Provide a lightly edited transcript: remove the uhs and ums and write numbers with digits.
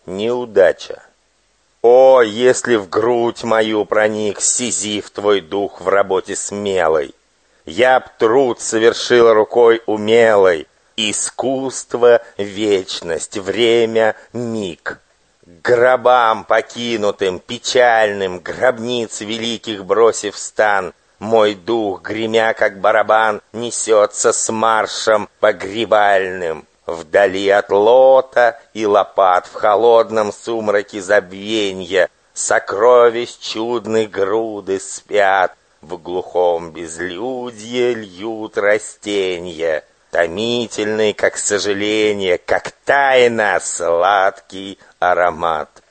неудача. О, если в грудь мою проник Сизиф твой дух в работе смелой, я б труд совершил рукой умелой, искусство, вечность, время, миг. К гробам покинутым, печальным, гробниц великих бросив стан, мой дух, гремя как барабан, несется с маршем погребальным. Вдали от лота и лопат, в холодном сумраке забвенья, сокровищ чудной груды спят, в глухом безлюдье льют растенья, томительный, как сожаление, как тайна, сладкий аромат.